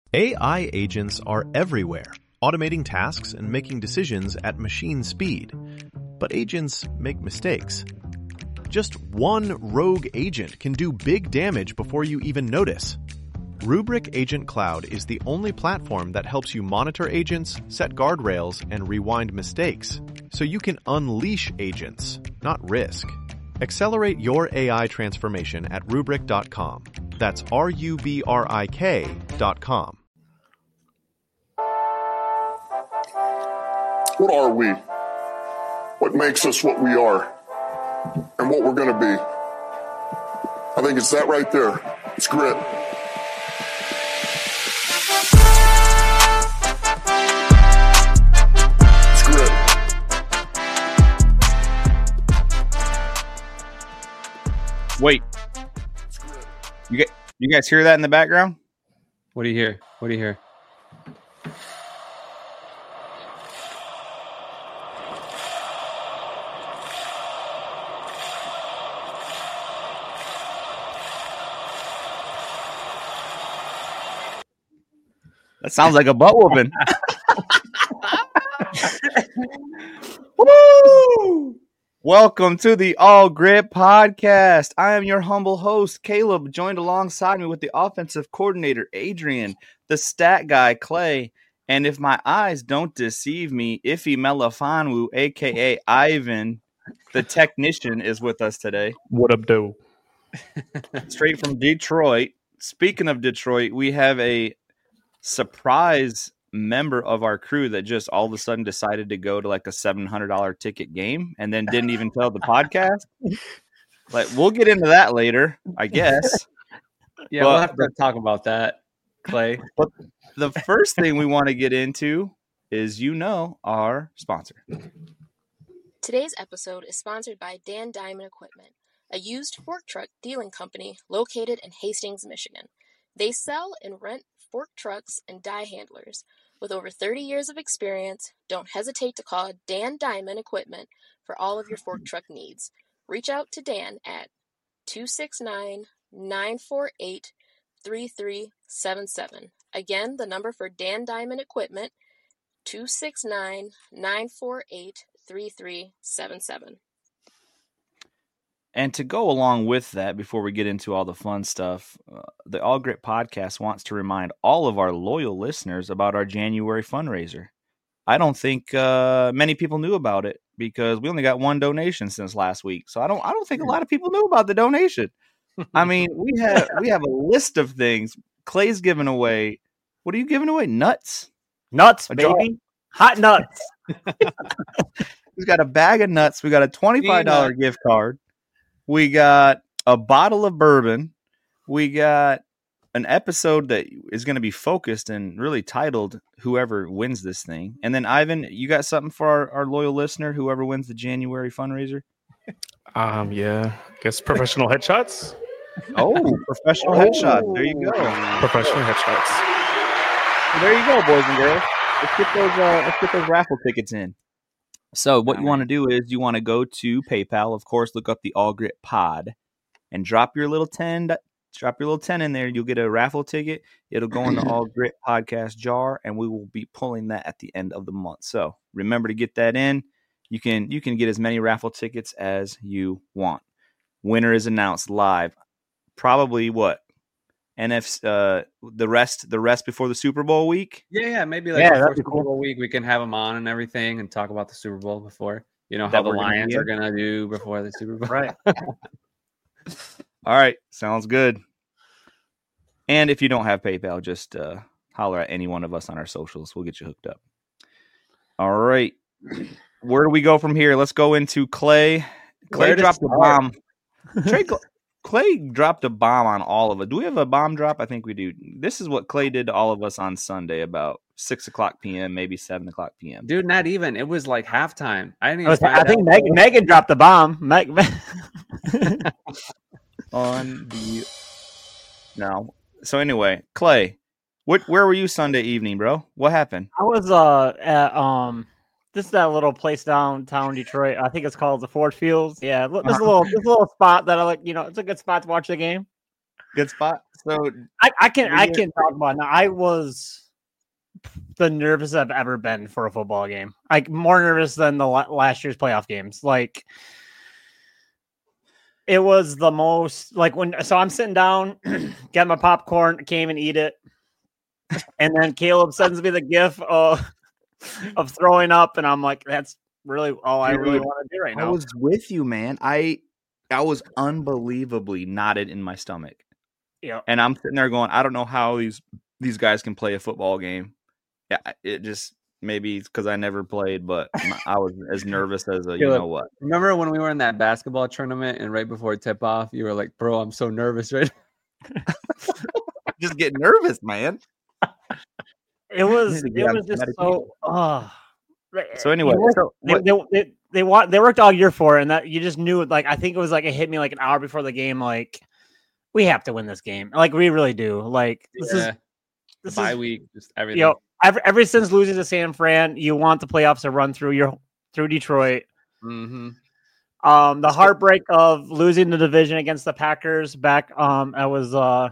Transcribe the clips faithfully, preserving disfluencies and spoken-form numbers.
A I agents are everywhere, automating tasks and making decisions at machine speed. But agents make mistakes. Just one rogue agent can do big damage before you even notice. Rubrik Agent Cloud is the only platform that helps you monitor agents, set guardrails, and rewind mistakes, so you can unleash agents, not risk. Accelerate your A I transformation at rubrik dot com. That's R U B R I K dot com. What are we? What makes us what we are? And what we're going to be? I think it's that right there. It's grit. It's grit. Wait. You get you guys hear that in the background? What do you hear? What do you hear? That sounds like a butt whooping. Woo! Welcome to the All Grit Podcast. I am your humble host, Caleb, joined alongside me with the offensive coordinator, Adrian, the stat guy, Clay, and if my eyes don't deceive me, Ife Melifonwu, a k a. Ivan, the technician, is with us today. What up, though? Straight from Detroit. Speaking of Detroit, we have a surprise member of our crew that just all of a sudden decided to go to like a seven hundred dollars ticket game and then didn't even tell the podcast. Like, we'll get into that later, I guess. Yeah, but, we'll have to talk about that, Clay. But the first thing we want to get into is, you know, our sponsor. Today's episode is sponsored by Dan Diamond Equipment, a used fork truck dealing company located in Hastings, Michigan. They sell and rent fork trucks and die handlers. With over thirty years of experience, don't hesitate to call Dan Diamond Equipment for all of your fork truck needs. Reach out to Dan at two six nine, nine four eight, three three seven seven. Again, the number for Dan Diamond Equipment, two six nine, nine four eight, three three seven seven. And to go along with that, before we get into all the fun stuff, uh, the All Grit Podcast wants to remind all of our loyal listeners about our January fundraiser. I don't think uh, many people knew about it because we only got one donation since last week. So I don't I don't think a lot of people knew about the donation. I mean, we have we have a list of things. Clay's giving away. What are you giving away? Nuts? Nuts, A baby. jar- Hot nuts. We've got a bag of nuts. We got a twenty-five dollars gift card. We got a bottle of bourbon. We got an episode that is going to be focused and really titled Whoever Wins This Thing. And then, Ivan, you got something for our, our loyal listener, whoever wins the January fundraiser? Um, yeah. I guess professional headshots. Oh, professional headshot. There you go. Professional headshots. There you go, boys and girls. Let's get those, uh, let's get those raffle tickets in. So what you want to do is you want to go to PayPal, of course, look up the All Grit Pod, and drop your little ten, drop your little ten in there. You'll get a raffle ticket. It'll go in the All Grit Podcast jar, and we will be pulling that at the end of the month. So remember to get that in. You can you can get as many raffle tickets as you want. Winner is announced live. Probably what? N F C, uh, the rest, the rest before the Super Bowl week. Yeah, yeah, maybe like Yeah, before that'd be Super cool. Bowl week, we can have them on and everything and talk about the Super Bowl before. You know That how the we're gonna Lions do? are gonna do before the Super Bowl. Right. All right, sounds good. And if you don't have PayPal, just uh, holler at any one of us on our socials. We'll get you hooked up. All right, where do we go from here? Let's go into Clay. Clay Where to dropped a start? bomb. Trey, Cl- Clay dropped a bomb on all of it. Do we have a bomb drop? I think we do. This is what Clay did to all of us on Sunday about six o'clock p.m., maybe seven o'clock p.m. Dude, not even. It was like halftime. I didn't I, even. was- find I think out. Megan, Megan dropped the bomb. Meg, On the no. So anyway, Clay, what where were you Sunday evening, bro? What happened? I was uh at um this is that little place downtown Detroit. I think it's called the Ford Fields. Yeah, look, there's a little there's a little spot that I like. You know, it's a good spot to watch the game. Good spot. So I, I can Were I you- can talk about it now. I was the nervous I've ever been for a football game. Like more nervous than the la- last year's playoff games. Like it was the most like when so I'm sitting down, get my popcorn, came and eat it, and then Caleb sends me the gif of of throwing up, and I'm like, that's really all I really Dude, want to do right I now. was with you, man. I I was unbelievably knotted in my stomach. Yeah. And I'm sitting there going, I don't know how these these guys can play a football game. Yeah, it just maybe it's because I never played, but I was as nervous as a you Caleb, know what. Remember when we were in that basketball tournament and right before tip off, you were like, "Bro, I'm so nervous right now." Just get nervous, man. It was need to get it on was just medication. so uh So anyway, you worked- so they, what- they, they, they, wa- they worked all year for it, and that you just knew like I think it was like it hit me like an hour before the game, like we have to win this game. Like we really do. Like this is Yeah, this bye is week, just everything. you know, ever, ever since losing to San Fran, you want the playoffs to run through your through Detroit. Mm-hmm. Um, the heartbreak of losing the division against the Packers back. Um, I was uh,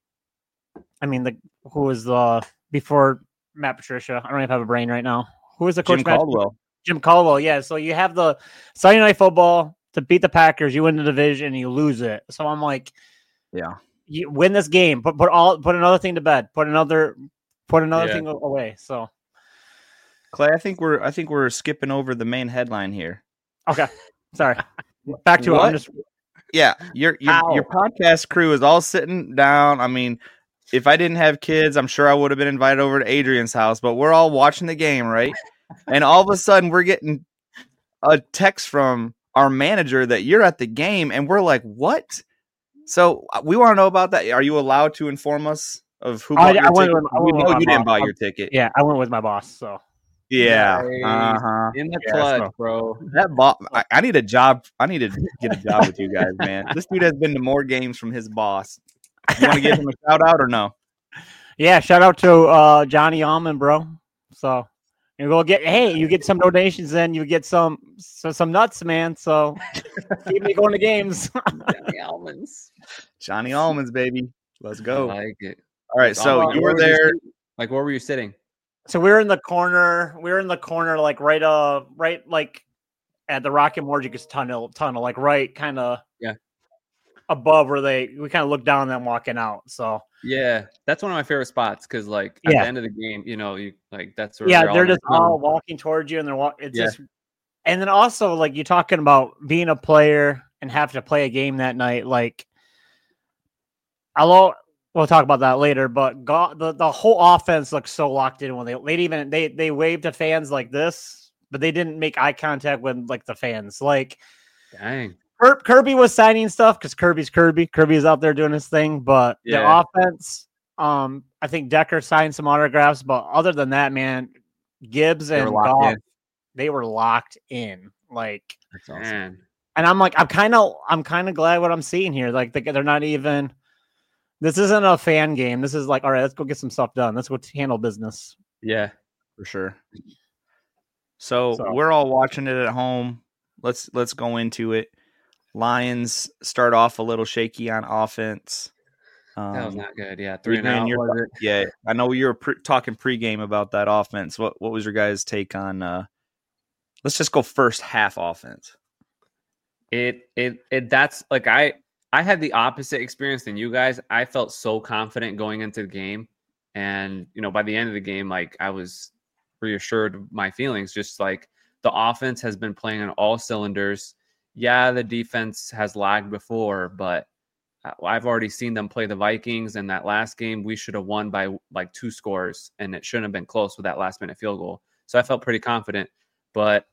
I mean the who was uh before Matt Patricia. I don't even have a brain right now. Who was the coach? Jim Matt- Caldwell. Jim Caldwell. Yeah. So you have the Sunday Night Football to beat the Packers. You win the division, and you lose it. So I'm like, Yeah. you win this game. Put put all put another thing to bed. Put another put another Yeah. thing a- away. So Clay, I think we're I think we're skipping over the main headline here. okay, sorry. Back to it. What? I'm just Yeah, your your How? your podcast crew is all sitting down. I mean, if I didn't have kids, I'm sure I would have been invited over to Adrian's house, but we're all watching the game, right? And all of a sudden we're getting a text from our manager that you're at the game, and we're like, "What?" So uh, we want to know about that. Are you allowed to inform us of who I- bought I your went ticket? with- I We went with know my you didn't mom. buy your ticket. yeah. I went with my boss. So Yeah. Nice. Uh-huh. In the Yeah, clutch, so- bro. That bo- I, I need a job. I need to get a job with you guys, man. This dude has been to more games from his boss. You want to give him a shout out or no? yeah, shout out to uh, Johnny Almond, bro. So you go get hey, you get some donations, then you get some so, some nuts, man. So keep me going to games. Johnny Almonds. Johnny Almonds, baby. Let's go. I like it. All right, so Like, you where were was there. sitting? Like, where were you sitting? So we were in the corner. We were in the corner, like right, uh, right, like at the Rocket Mortgage tunnel, tunnel, like right, kind of, Yeah. above where they. We kind of look down and then walking out. So Yeah, that's one of my favorite spots because, like, at Yeah. the end of the game, you know, you like that's where yeah, they're, they're all just gonna all come. walking towards you, and they're walking. It's Yeah. just, and then also like you talking about being a player and have to play a game that night. Like, I'll we'll talk about that later. But God, the the whole offense looks so locked in when they they even they they waved to fans like this, but they didn't make eye contact with like the fans. Like Dang. Kir- Kirby was signing stuff because Kirby's Kirby. Kirby is out there doing his thing, but Yeah. the offense, um, I think Decker signed some autographs, but other than that, man, Gibbs They were and locked Goff, in. they were locked in. Like, That's awesome. Man. and I'm like, I'm kind of, I'm kind of glad what I'm seeing here. Like, they, they're not even. This isn't a fan game. This is like, all right, let's go get some stuff done. Let's go handle business. Yeah. For sure. So, So- we're all watching it at home. Let's let's go into it. Lions start off a little shaky on offense. Um, That was not good. Yeah. Three and Adrian, out. your- Was it? Yeah, I know you were pre- talking pregame about that offense. What what was your guys' take on? Uh, let's just go first half offense. It it it that's like I I had the opposite experience than you guys. I felt so confident going into the game, and you know by the end of the game, like I was reassured of my feelings. Just like the offense has been playing on all cylinders. Yeah, the defense has lagged before, but uh, I've already seen them play the Vikings. And that last game, we should have won by like two scores, and it shouldn't have been close with that last minute field goal. So I felt pretty confident, but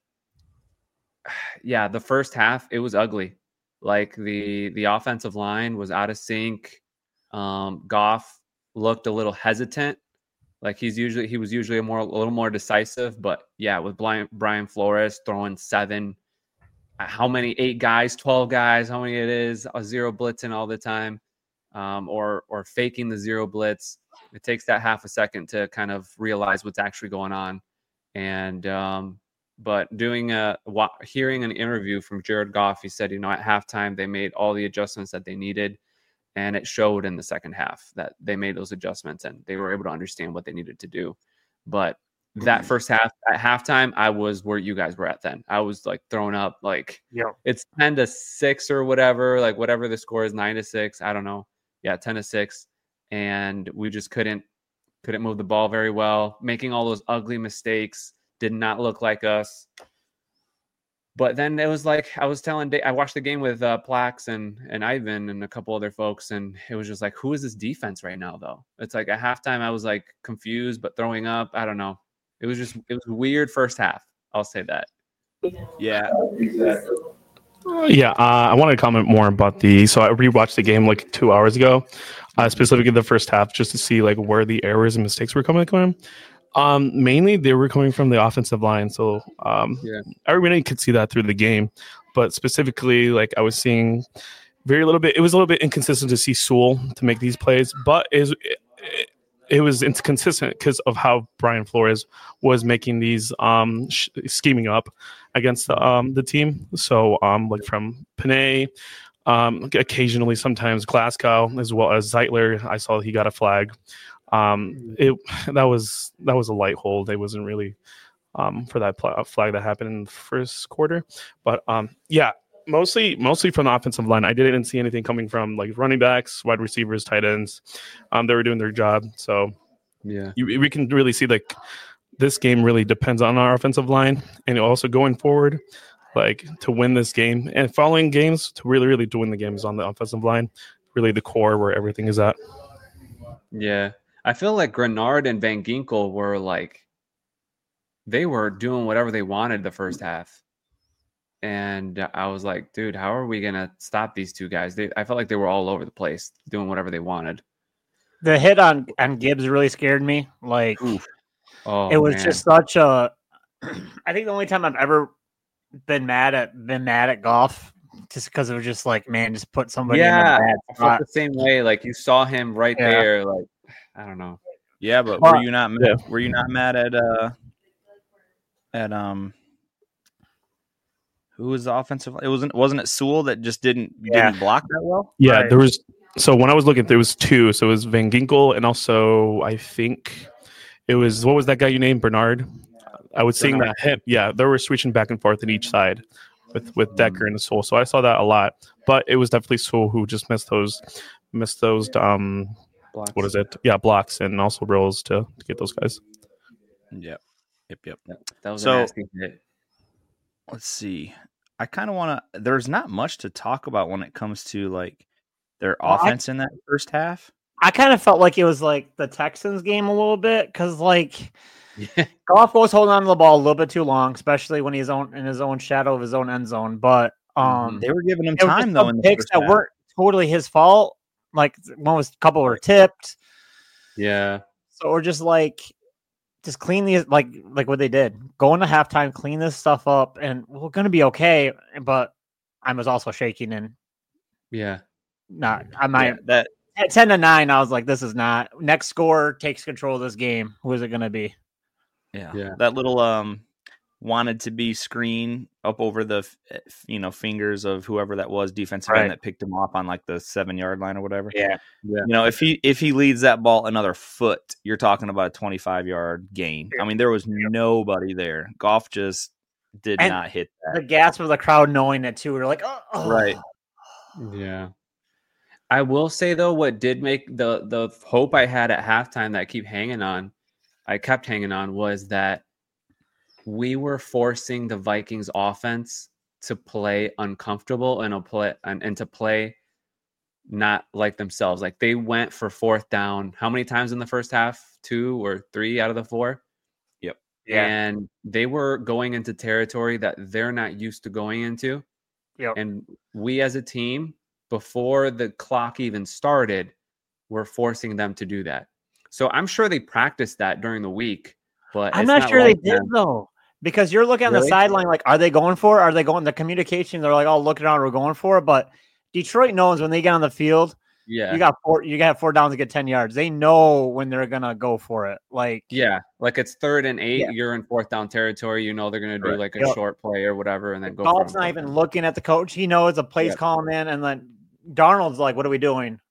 yeah, the first half it was ugly. Like the the offensive line was out of sync. Um, Goff looked a little hesitant. Like he's usually he was usually a more a little more decisive, but yeah, with Brian Brian Flores throwing seven, how many eight guys, twelve guys, how many it is, a zero blitzing all the time, um, or or faking the zero blitz. It takes that half a second to kind of realize what's actually going on, and um, but doing a hearing an interview from Jared Goff, he said, you know, at halftime they made all the adjustments that they needed, and it showed in the second half that they made those adjustments and they were able to understand what they needed to do. But that first half at halftime, I was where you guys were at then. I was like throwing up like Yeah. it's ten to six or whatever, like whatever the score is, nine to six. I don't know. Yeah, ten to six. And we just couldn't couldn't move the ball very well, making all those ugly mistakes. Did not look like us. But then it was like I was telling Dave, I watched the game with uh, Plax and and Ivan and a couple other folks, and it was just like, who is this defense right now, though? It's like at halftime I was like confused but throwing up. I don't know. It was just it was weird first half. I'll say that. Yeah. Yeah, uh, I wanted to comment more about the. So I rewatched the game like two hours ago, uh, specifically the first half, just to see like where the errors and mistakes were coming from. Um, mainly they were coming from the offensive line. So um, Yeah. everybody could see that through the game, but specifically, like I was seeing very little bit. It was a little bit inconsistent to see Sewell to make these plays, but it was, it, it was inconsistent because of how Brian Flores was making these um, sh- scheming up against the, um, the team. So um, like from Panay, um, occasionally sometimes Glasgow, as well as Zeitler. I saw he got a flag. Um, it that was that was a light hold. It wasn't really um, for that pl- flag that happened in the first quarter. But um, yeah, mostly mostly from the offensive line. I didn't see anything coming from like running backs, wide receivers, tight ends. Um, they were doing their job. So Yeah. you, we can really see like this game really depends on our offensive line, and also going forward, like to win this game and following games to really really to win the games on the offensive line. Really the core where everything is at. Yeah. I feel like Grenard and Van Ginkel were like, they were doing whatever they wanted the first half. And I was like, dude, how are we going to stop these two guys? They, I felt like they were all over the place doing whatever they wanted. The hit on, on Gibbs really scared me. Like, Oh, it was man. just such a. I think the only time I've ever been mad at been mad at golf, just because it was just like, man, just put somebody Yeah, in a bad I felt spot. the same way. Like you saw him right Yeah. there. Like, I don't know. Yeah, but Well, were you not yeah. were you not mad at uh at um who was the offensive? It wasn't wasn't it Sewell that just didn't Yeah. didn't block that well? Yeah, Right. there was. So when I was looking, there was two. So it was Van Ginkel and also I think it was what was that guy you named Bernard? I was seeing that him. Yeah, they were switching back and forth on each side with with Decker and Sewell. So I saw that a lot. But it was definitely Sewell who just missed those missed those um Blocks. what is it? Yeah, blocks and also rolls to, to get those guys. Yep. Yep, yep. That was So- a nasty hit. Let's see. I kind of want to there's not much to talk about when it comes to like their Well, I- offense in that first half. I kind of felt like it was like the Texans game a little bit because like Yeah. Goff was holding on to the ball a little bit too long, especially when he's own in his own shadow of his own end zone. But um, They were giving him there were time just though some in the picks first that half. weren't totally his fault. Like one was a couple were tipped, Yeah. so we're just like, just clean these like like what they did. Go into halftime, clean this stuff up, and we're gonna be okay. But I was also shaking and Yeah. not. I might Yeah, that at ten to nine. I was like, this is not next score takes control of this game. Who is it gonna be? yeah. Yeah. That little um wanted to be screen up over the f- you know fingers of whoever that was defensive Right. end that picked him off on like the seven yard line or whatever. Yeah. Yeah. You know, if he if he leads that ball another foot, you're talking about a twenty-five yard gain. I mean, there was nobody there. Goff just did And not hit The that. gasp of the crowd knowing it too. We're like, oh, oh. Right. Yeah. I will say though, what did make the the hope I had at halftime that I keep hanging on, I kept hanging on was that we were forcing the Vikings offense to play uncomfortable and a play and, and to play not like themselves. Like they went for fourth down. How many times in the first half? Two or three out of the four? Yep. Yeah. And they were going into territory that they're not used to going into. Yep. And we as a team, before the clock even started, were forcing them to do that. So I'm sure they practiced that during the week, but I'm it's not, not sure like they did them. though, because you're looking on the Really? sideline like, are they going for it? Are they going the communication? They're like, oh, look around, we're going for it. But Detroit knows when they get on the field, Yeah. you got four, you got four downs to get ten yards. They know when they're gonna go for it. Like, Yeah, like it's third and eight. Yeah. You're in fourth down territory. You know they're going to do Correct. like a Yep. short play or whatever, and then go. Goff's from not it. even looking at the coach. He knows the play's Yep. calling in, and then Darnold's like, "What are we doing?"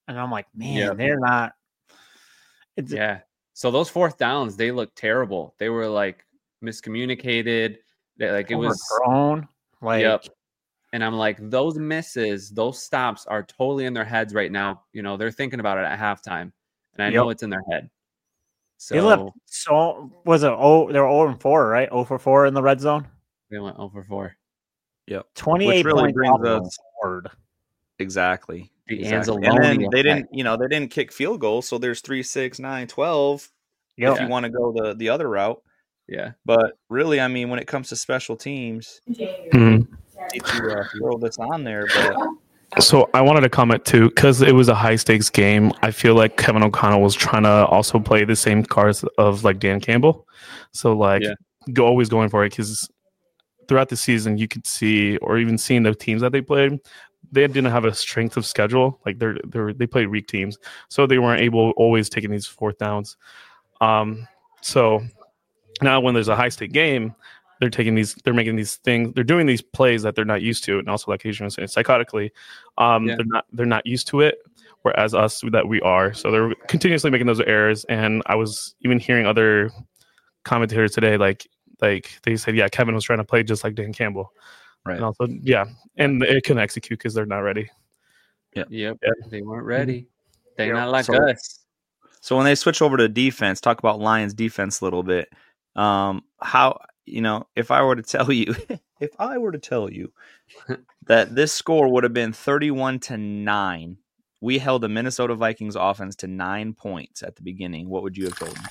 and I'm like, man, Yeah. they're not. It's, Yeah. So those fourth downs, they look terrible. They were like miscommunicated. They, like it was. overthrown. Like, Yep. And I'm like, those misses, those stops are totally in their heads right now. You know, they're thinking about it at halftime, and I Yep. know it's in their head. So they left. So was it? Oh, they were zero and four, right? zero for four in the red zone. they went over four. Yep. Twenty-eight Which really points brings off the us- board. Exactly. The exactly. Anzalone And then they effect. didn't, you know, they didn't kick field goals, so there's three, six, nine, twelve. Yep. If you want to go the the other route, Yeah. but really, I mean, when it comes to special teams, Mhm. I need to uh, throw this on there. But So I wanted to comment too, because it was a high stakes game. I feel like Kevin O'Connell was trying to also play the same cards of like Dan Campbell. So like, Yeah. go always going for it, because throughout the season you could see, or even seeing the teams that they played, they didn't have a strength of schedule. Like they're they they played weak teams, so they weren't able always taking these fourth downs. Um, so now when there's a high stake game, they're taking these, they're making these things, they're doing these plays that they're not used to, and also like Adrian was saying, psychotically, um, Yeah. they're not they're not used to it. Whereas us, that we are, so they're continuously making those errors. And I was even hearing other commentators today, like like they said, yeah, Kevin was trying to play just like Dan Campbell, right. and also yeah, and it can execute because they're not ready. Yep. Yeah. They weren't ready. They're Yep. not like So- us. So when they switch over to defense, talk about Lions defense a little bit. Um, how, you know, if I were to tell you, if I were to tell you that this score would have been thirty-one to nine, we held the Minnesota Vikings offense to nine points at the beginning, what would you have told me?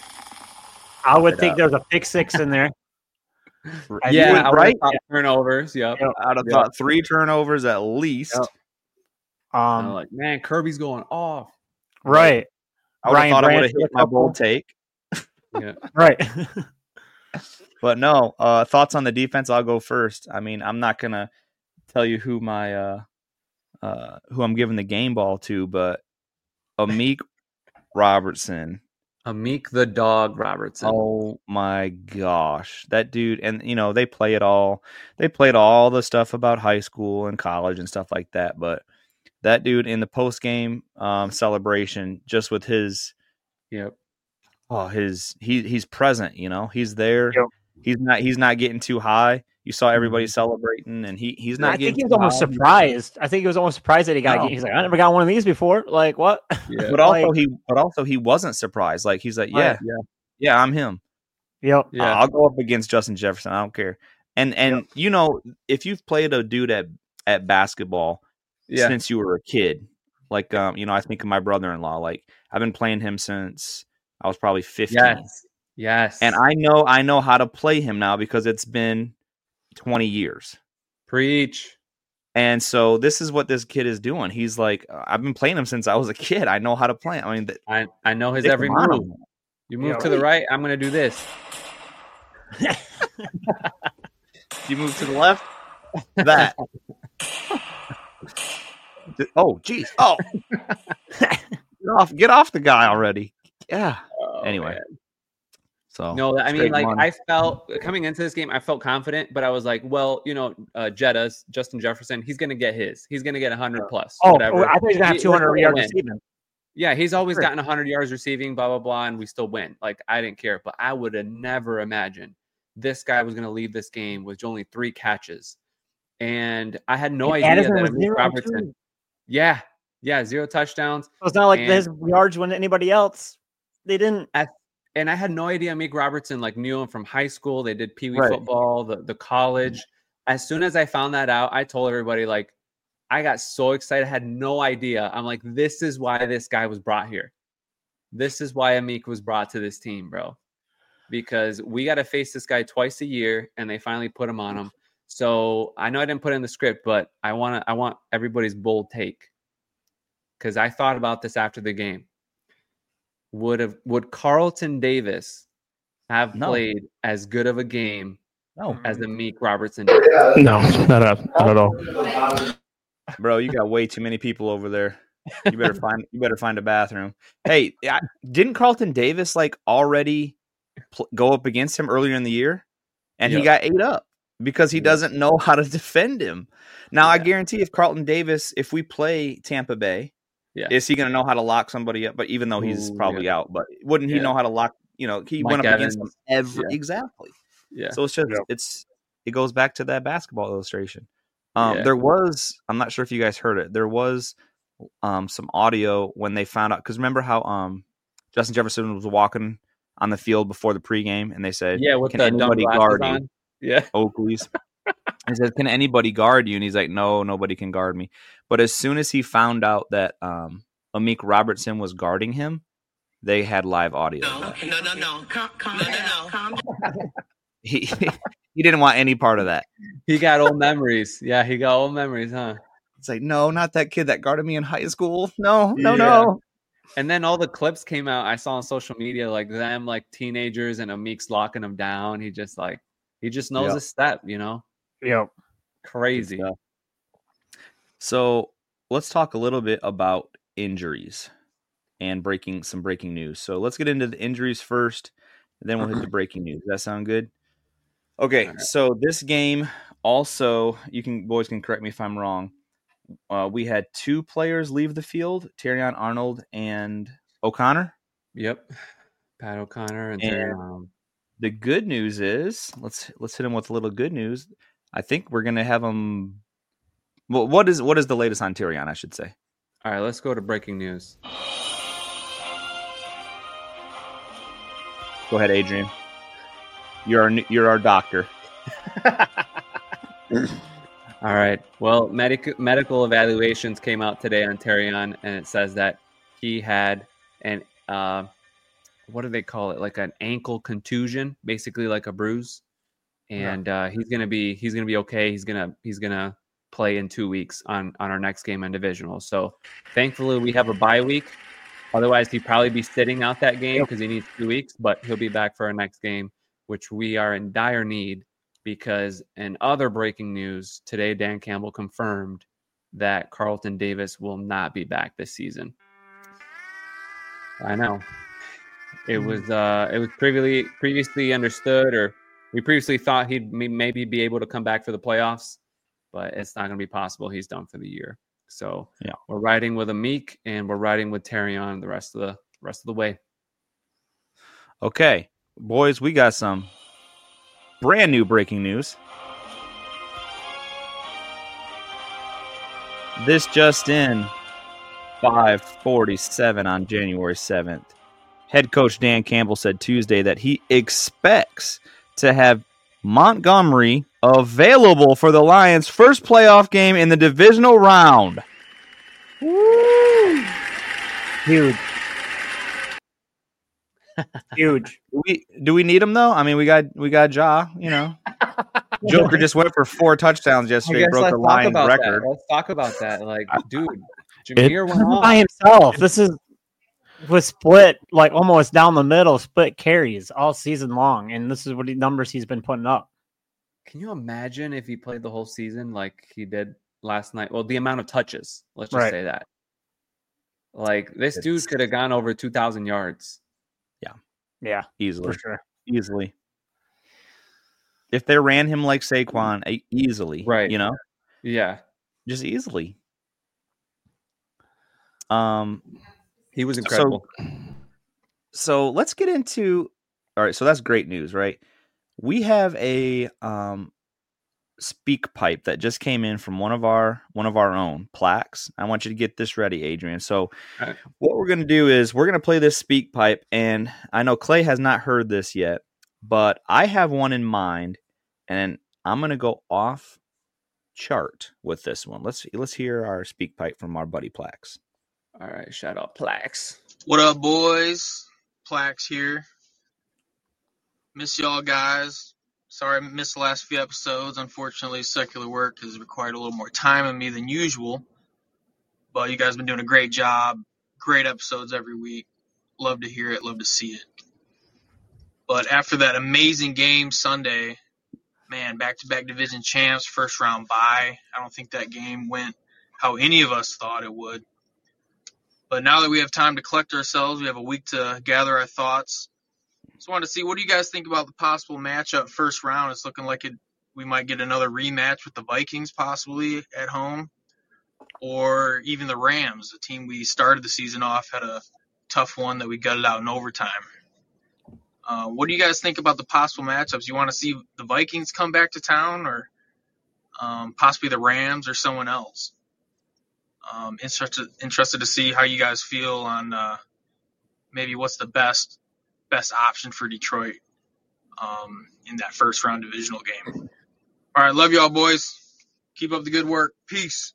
I would it think up. there's a pick six in there. I Yeah, would- I right? right? Turnovers. Yep. Yep. I'd have Yeah. thought three turnovers at least. Yep. I'm Um, like, man, Kirby's going off. right, I would have Ryan thought I would Branch have with hit a my bold couple. take. Yeah. right. But no, uh, thoughts on the defense. I'll go first. I mean, I'm not gonna tell you who my uh, uh, who I'm giving the game ball to, but Amik Robertson. Amik the dog Robertson. Oh my gosh, that dude! And you know they play it all. They played all the stuff about high school and college and stuff like that. But that dude in the post game um, celebration, just with his Yep. oh his he he's present. You know he's there. Yep. He's not he's not getting too high. You saw everybody celebrating, and he he's not I getting think he was too almost high. surprised. I think he was almost surprised that he got. No. He's like, I never got one of these before. Like what? Yeah. But also Like- he but also he wasn't surprised. Like he's like, yeah, Right. yeah, yeah, I'm him. Yep. Yeah. I'll go up against Justin Jefferson. I don't care. And and you know, if you've played a dude at at basketball Yeah. since you were a kid, like um, you know, I think of my brother-in-law. Like I've been playing him since I was probably fifteen. Yes. Yes. And I know I know how to play him now because it's been twenty years. preach. And so this is what this kid is doing. He's like, I've been playing him since I was a kid. I know how to play him. I mean, th- I, I know his stick every him on move. him. You move Yeah, to the right, I'm gonna do this. You move to the left. That. Oh, geez. Oh. get off! Get off the guy already. Yeah. Oh, Anyway. man. So No, I mean, straight like one. I felt coming into this game, I felt confident, but I was like, well, you know, uh, Jetta's Justin Jefferson, he's gonna get his. He's gonna get one hundred plus. Oh, whatever. I thought he was gonna have He- two hundred we're yards gonna win. receiving. Yeah, he's always Sure. gotten one hundred yards receiving, blah blah blah, and we still win. Like I didn't care, but I would have never imagined this guy was gonna leave this game with only three catches, and I had no And idea Addison that was Amik zero, Robertson. too. Yeah, yeah, zero touchdowns. So it's not like And- his yards when anybody else. They didn't. And I had no idea Amik Robertson like knew him from high school. They did Pee Wee Right. football, the, the college. As soon as I found that out, I told everybody like I got so excited. I had no idea. I'm like, this is why this guy was brought here. This is why Amik was brought to this team, bro. Because we got to face this guy twice a year, and they finally put him on him. So I know I didn't put it in the script, but I want to. I want everybody's bold take because I thought about this after the game. Would have would Carlton Davis have No. played as good of a game no, as Amik Robertson did? No, not at, not at all. bro, you got way too many people over there. You better find you better find a bathroom. Hey, I, didn't Carlton Davis like already pl- go up against him earlier in the year, and he Yep. got ate up because he Yeah. doesn't know how to defend him. Now I Yeah. guarantee if Carlton Davis, if we play Tampa Bay, Yeah. Is he going to know how to lock somebody up? But even though he's Ooh, probably yeah. out, but wouldn't he Yeah. know how to lock? You know, he Mike went up against them Evans. every Yeah. exactly. Yeah. So it's just Yep. it's it goes back to that basketball illustration. Um, Yeah. There was I'm not sure if you guys heard it. There was um some audio when they found out because remember how um Justin Jefferson was walking on the field before the pregame and they said, Yeah, with "Can the dumb anybody glasses guard you?" on. Yeah. Oakley's. He says, "Can anybody guard you?" And he's like, "No, nobody can guard me." But as soon as he found out that um, Amik Robertson was guarding him, they had live audio. No, of that. no, no, no. Calm, calm no, down. No, no. Calm down. He he didn't want any part of that. He got old memories. Yeah, he got old memories, huh? It's like, no, not that kid that guarded me in high school. No, no, Yeah. no. And then all the clips came out. I saw on social media, like them, like teenagers, and Amik's locking him down. He just like, he just knows Yep. his step, you know? Yep. Crazy. Good stuff. So let's talk a little bit about injuries and breaking some breaking news. So let's get into the injuries first, and then we'll hit the breaking news. Does that sound good? Okay, All right. so this game also, you can boys can correct me if I'm wrong. Uh, we had two players leave the field: Terrion Arnold and O'Connor. Yep. Pat O'Connor and, And- Terry Arnold. The good news is, let's let's hit him with a little good news. I think we're gonna have him. Well, what is what is the latest on Terrion? I should say. All right, let's go to breaking news. Go ahead, Adrian. You're our you're our doctor. All right. Well, medic- medical evaluations came out today on Terrion, and it says that he had an uh, what do they call it? Like an ankle contusion, basically like a bruise. And uh, he's gonna be he's gonna be okay. He's gonna he's gonna play in two weeks on on our next game on divisional. So thankfully we have a bye week. Otherwise he'd probably be sitting out that game because he needs two weeks. But he'll be back for our next game, which we are in dire need. Because in other breaking news today, Dan Campbell confirmed that Carlton Davis will not be back this season. I know. It was uh, it was previously previously understood, or we previously thought he'd may- maybe be able to come back for the playoffs, but it's not going to be possible. He's done for the year. So Yeah. we're riding with Amik and we're riding with Terrion the rest of the rest of the way. Okay, boys, we got some brand new breaking news. This just in, five forty-seven on January seventh. Head coach Dan Campbell said Tuesday that he expects to have Montgomery available for the Lions' first playoff game in the divisional round. Huge. Huge. Do we do we need him though? I mean, we got we got Ja, you know. Joker just went for four touchdowns yesterday, broke the Lions record. That. Let's talk about that. Like, dude, Jameer went off. By himself. This is was split like almost down the middle, split carries all season long, and this is what he, numbers he's been putting up. Can you imagine if he played the whole season like he did last night? Well, the amount of touches. Let's just Right. say that. Like this It's- dude could have gone over two thousand yards. Yeah, Easily. for sure. Easily. If they ran him like Saquon, e- easily. Right. You know? Yeah, Just easily. Um he was incredible. so let's get into all right, so that's great news, right? We have a um speak pipe that just came in from one of our one of our own plaques. I want you to get this ready, Adrian. So All right. what we're gonna do is we're gonna play this speak pipe, and I know Clay has not heard this yet, but I have one in mind, and I'm gonna go off chart with this one. Let's let's hear our speak pipe from our buddy Plax. All right, shout out Plax. What up, boys? Plax here. Miss y'all guys. Sorry I missed the last few episodes. Unfortunately, secular work has required a little more time of me than usual. But you guys have been doing a great job. Great episodes every week. Love to hear it. Love to see it. But after that amazing game Sunday, man, back-to-back division champs, first round bye. I don't think that game went how any of us thought it would. But now that we have time to collect ourselves, we have a week to gather our thoughts. Just wanted to see, what do you guys think about the possible matchup first round? It's looking like it. We might get another rematch with the Vikings possibly at home. or even the Rams, the team we started the season off, had a tough one that we gutted out in overtime. Uh, what do you guys think about the possible matchups? You want to see the Vikings come back to town, or um, possibly the Rams or someone else? Um, interested interested to see how you guys feel on uh, maybe what's the best best option for Detroit um, in that first round divisional game. All right, love y'all, boys. Keep up the good work. Peace.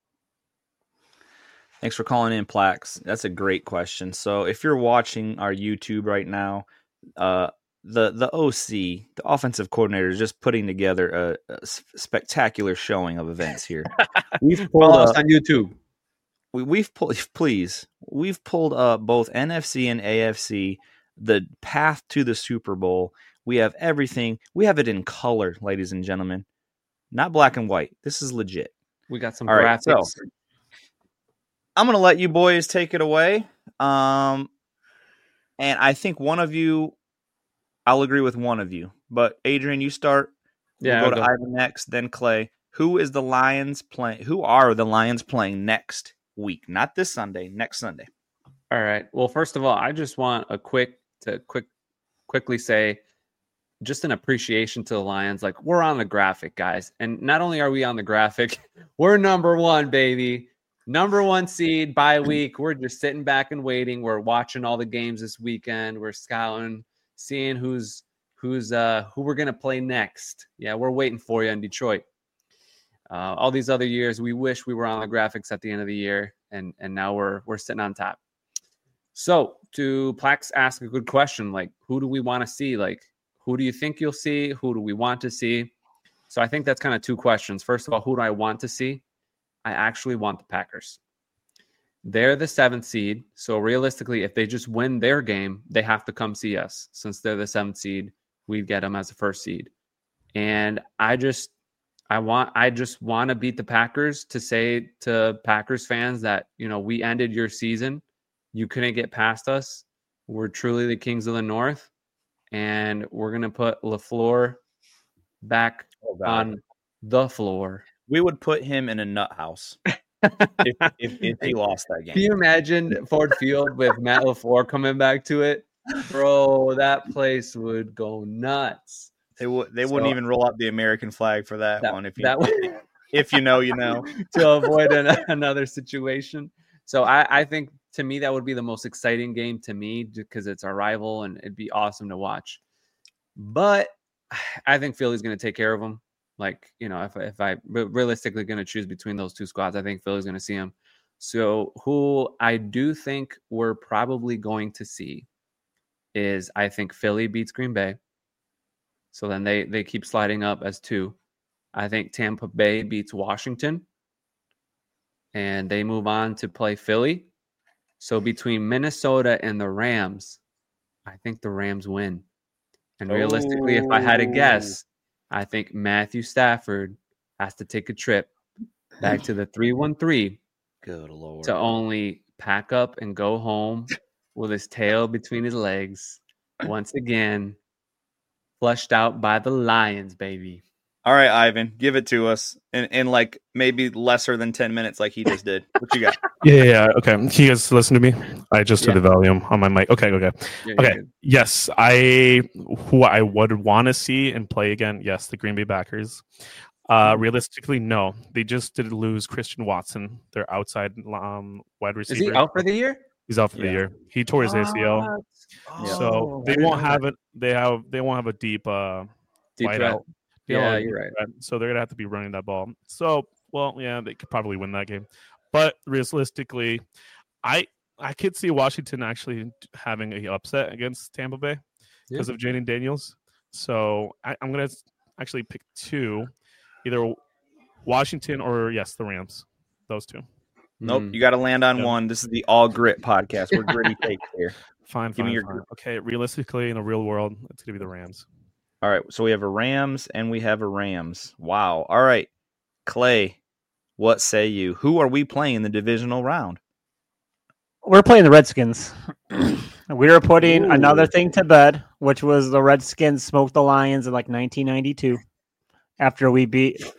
Thanks for calling in, Plax. That's a great question. So if you're watching our YouTube right now, uh, the the O C, the offensive coordinator, is just putting together a, a spectacular showing of events here. We've pulled Follow us up, on YouTube. we, we've pulled, please, we've pulled up both N F C and A F C, the path to the Super Bowl. We have everything. We have it in color, ladies and gentlemen, not black and white. This is legit. We got some All right, graphics. so I'm going to let you boys take it away. Um, and I think one of you, I'll agree with one of you. But Adrian, you start. Yeah, We'll go I'll to go. Ivan next, then Clay. Who is the Lions playing? Who are the Lions playing next week? Not this Sunday, next Sunday. All right. Well, first of all, I just want a quick to quick quickly say just an appreciation to the Lions. Like, we're on the graphic, guys. And not only are we on the graphic, we're number one, baby. Number one seed bye week. We're just sitting back and waiting. We're watching all the games this weekend. We're scouting, seeing who's who's uh who we're gonna play next. Yeah, we're waiting for you in Detroit. Uh, all these other years, we wish we were on the graphics at the end of the year, and and now we're we're sitting on top. So to Plax ask a good question, like, who do we want to see? Like, who do you think you'll see? Who do we want to see? So I think that's kind of two questions. First of all, who do I want to see? I actually want the Packers. They're the seventh seed. So realistically, if they just win their game, they have to come see us. Since they're the seventh seed, we'd get them as the first seed. And I just, I want, I just want to beat the Packers to say to Packers fans that, you know, we ended your season. You couldn't get past us. We're truly the kings of the North. And we're going to put LaFleur back Oh, on the floor. We would put him in a nut house if, if, if he lost that game. Can you imagine Ford Field with Matt LaFleur coming back to it? Bro, that place would go nuts. They would. They So- wouldn't even roll out the American flag for that, That- one. If you, that would- if you know, you know. to avoid an, another situation. So I, I think, to me, that would be the most exciting game to me because it's our rival and it'd be awesome to watch. But I think Philly's going to take care of them. Like, you know, if, if I realistically going to choose between those two squads, I think Philly's going to see them. So who I do think we're probably going to see is I think Philly beats Green Bay. So then they, they keep sliding up as two. I think Tampa Bay beats Washington. And they move on to play Philly. So between Minnesota and the Rams, I think the Rams win. And realistically, if I had to guess, I think Matthew Stafford has to take a trip back to the three one three Good Lord. to only pack up and go home with his tail between his legs. Once again, flushed out by the Lions, baby. All right, Ivan, give it to us in, in like maybe lesser than ten minutes, like he just did. What you got? Yeah, yeah, yeah. Okay. Can you guys listen to me? I just Yeah. did the volume on my mic. Okay, okay. Yeah, Okay. yeah. Yes, I who I would want to see and play again. Yes, the Green Bay Packers. Uh, realistically, no. They just did lose Christian Watson, their outside um, wide Is receiver. he out for the year? He's out for the Yeah. year. He tore his A C L, What? so Oh, they I didn't won't know have that. it. They have they won't have a deep uh, Deep wide threat. out. They don't Yeah, have a you're deep right. threat, so they're gonna have to be running that ball. So, well, yeah, they could probably win that game, but realistically, I I could see Washington actually having a upset against Tampa Bay because of Jaden Daniels. So I, I'm gonna actually pick two, either Washington or yes, the Rams. Those two. Nope, Mm. you got to land on Yeah. one. This is the All Grit podcast. We're gritty takes here. Fine, Give me fine, your fine. group. Okay, realistically, in the real world, it's gonna be the Rams. All right, so we have a Rams and we have a Rams. Wow. All right, Clay, what say you? Who are we playing in the divisional round? We're playing the Redskins. We were putting Ooh. another thing to bed, which was the Redskins smoked the Lions in like nineteen ninety-two after we beat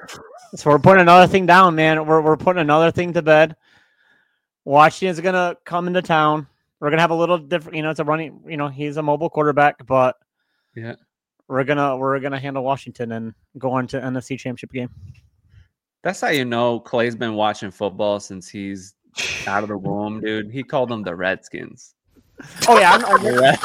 So we're putting another thing down, man. We're we're putting another thing to bed. Washington's gonna come into town. We're gonna have a little different, you know. It's a running, you know. He's a mobile quarterback, but Yeah. we're gonna we're gonna handle Washington and go on to N F C Championship game. That's how you know Clay's been watching football since he's out of the womb, dude. He called them the Redskins. Oh yeah, I'm, I'm,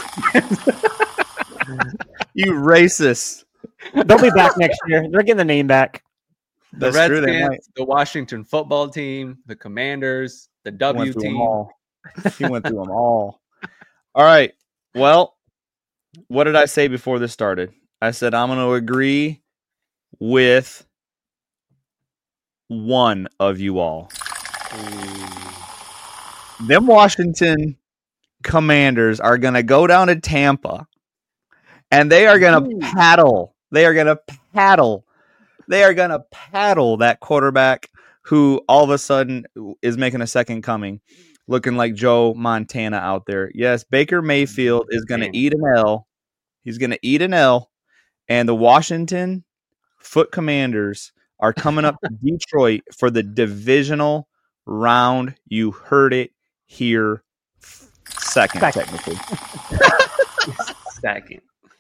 You racist. they'll be back next year. They're getting the name back. The That's true, they Redskins, might. the Washington football team, the Commanders, the He W went through them team. all. He went through them all. All right. Well, what did I say before this started? I said I'm going to agree with one of you all. Them Washington Commanders are going to go down to Tampa, and they are going to paddle. They are going to paddle. They are going to paddle that quarterback who all of a sudden is making a second coming, looking like Joe Montana out there. Yes, Baker Mayfield is going to eat an L. He's going to eat an L, and the Washington Foot Commanders are coming up to Detroit for the divisional round. You heard it here second, Second. technically. Second.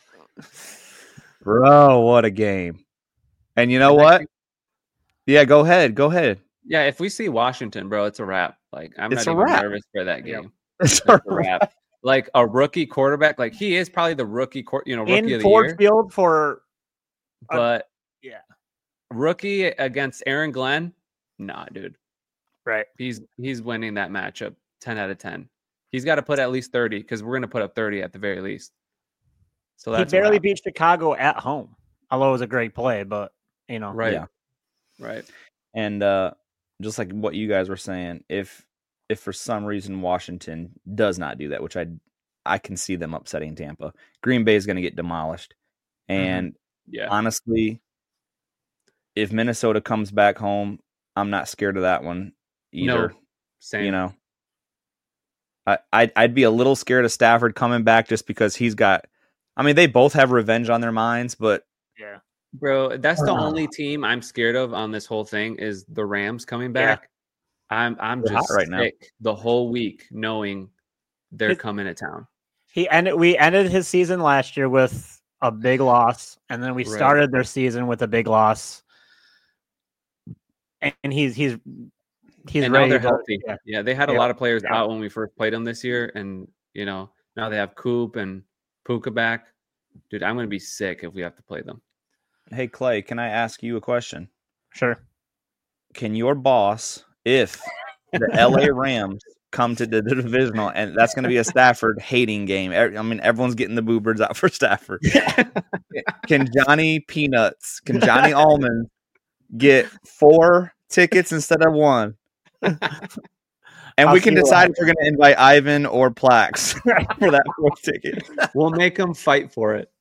Bro, what a game. And you know And what? actually- Yeah, go ahead. Go ahead. Yeah, if we see Washington, bro, it's a wrap. Like I'm It's not a even wrap. nervous for that Yep. game. It's It's a wrap. Like a rookie quarterback, like he is probably the rookie, quar- you know, rookie In of the Ford year. Field for uh, But yeah, rookie against Aaron Glenn, nah, dude. right. He's he's winning that matchup ten out of ten. He's got to put at least thirty because we're gonna put up thirty at the very least. So He that's a barely wrap. beat Chicago at home. Although it was a great play, but you know, right. Yeah. Right. And uh, just like what you guys were saying, if if for some reason Washington does not do that, which I I can see them upsetting Tampa, Green Bay is going to get demolished. And Yeah. honestly, if Minnesota comes back home, I'm not scared of that one either. No. Same. You know, I I'd, I'd be a little scared of Stafford coming back just because he's got. I mean, they both have revenge on their minds, but yeah. Bro, that's the Ah. only team I'm scared of on this whole thing is the Rams coming Yeah. back. I'm I'm They're hot just right now. sick the whole week knowing they're It- coming to town. He ended. We ended his season last year with a big loss, and then we Right. started their season with a big loss. And, and he's he's he's and now ready. they're to- healthy. yeah. Yeah. they had a Yeah. lot of players Yeah. out when we first played them this year, and you know now they have Coop and Puka back. Dude, I'm gonna be sick if we have to play them. hey Clay, can I ask you a question? Sure. Can your boss, if the L A Rams come to the divisional, and that's going to be a Stafford hating game. I mean, everyone's getting the boobers out for Stafford. Can Johnny Peanuts, can Johnny Almond get four tickets instead of one? And I'll we can see what decide if we're going to invite Ivan or Plax for that fourth ticket. We'll make them fight for it,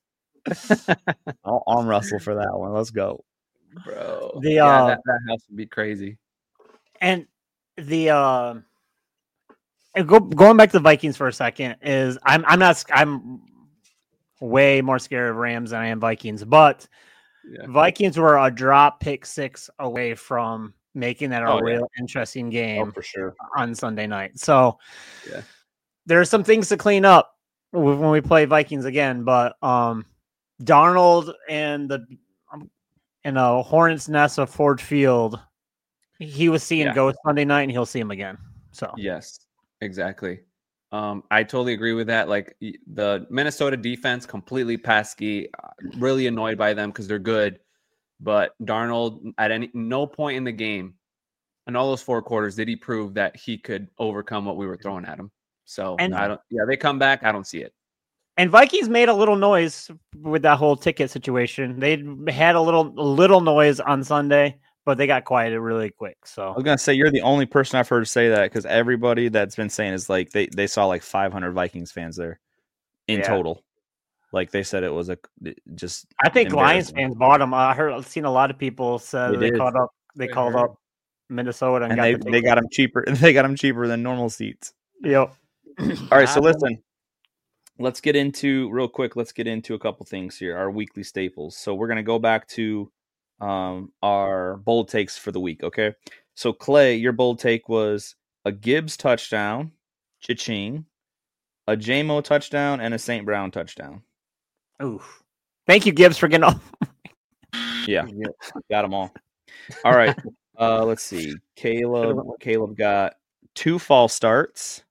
I'll arm wrestle for that one. Let's go. bro. The, yeah, uh, that, that house would be crazy. And the uh, and go, going back to the Vikings for a second is I'm I'm not I'm way more scared of Rams than I am Vikings, but Yeah. Vikings were a drop pick six away from making that a Oh, yeah. real interesting game for sure. on Sunday night. So Yeah. there are some things to clean up w- when we play Vikings again, but um, Darnold and the um, and a Hornets nest of Ford Field, he was seeing Yeah. ghosts Sunday night, and he'll see him again. So Yes, exactly. Um, I totally agree with that. Like y- the Minnesota defense, completely pesky. uh, Really annoyed by them because they're good, but Darnold at any no point in the game, in all those four quarters, did he prove that he could overcome what we were throwing at him. So And- I don't. Yeah, they come back. I don't see it. and Vikings made a little noise with that whole ticket situation. They had a little a little noise on Sunday, but they got quieted really quick. I So was gonna say you're the only person I've heard say that because everybody that's been saying is like they, they saw like five hundred Vikings fans there in Yeah. total. Like they said it was a just. I think Lions embarrassing. fans bought them. I heard I've seen a lot of people say They they, did. called up they I called heard. up Minnesota and, and got they the they got them cheaper. They got them cheaper than normal seats. Yep. All right, so Um, listen, let's get into real quick. Let's get into a couple things here. Our weekly staples. So we're gonna go back to um, our bold takes for the week. Okay, so Clay, your bold take was a Gibbs touchdown, cha-ching, a J M O touchdown, and a Saint Brown touchdown. Oof. Thank you, Gibbs, for getting off. Yeah, got them all. All right. Uh, let's see. Caleb. Caleb got two false starts.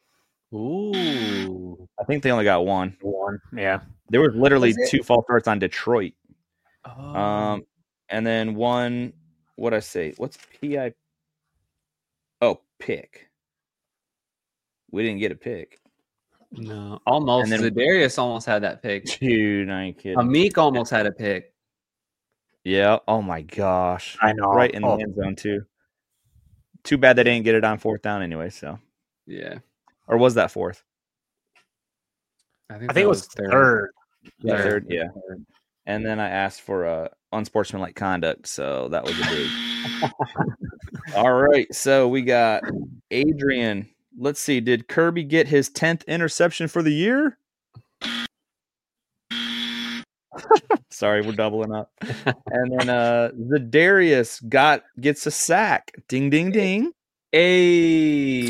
Ooh. I think they only got one. One. Yeah. There was literally Was it? two false starts on Detroit. Oh. Um, and then one. What I say? What's P I? Oh, pick. We didn't get a pick. No, almost. And then- Zadarius almost had that pick. Dude, I ain't kidding. Amik almost had a pick. Yeah. Oh my gosh. I know. Right in Oh. the end zone too. Too bad they didn't get it on fourth down anyway. So, Yeah, or was that fourth? I I think, think it was third. Yeah, Third. third. Yeah. And then I asked for uh, unsportsmanlike conduct, so that was a big. All right, so we got Adrian. Let's see. Did Kirby get his tenth interception for the year? Sorry, we're doubling up. And then uh Zadarius got gets a sack. Ding, ding, ding. Hey.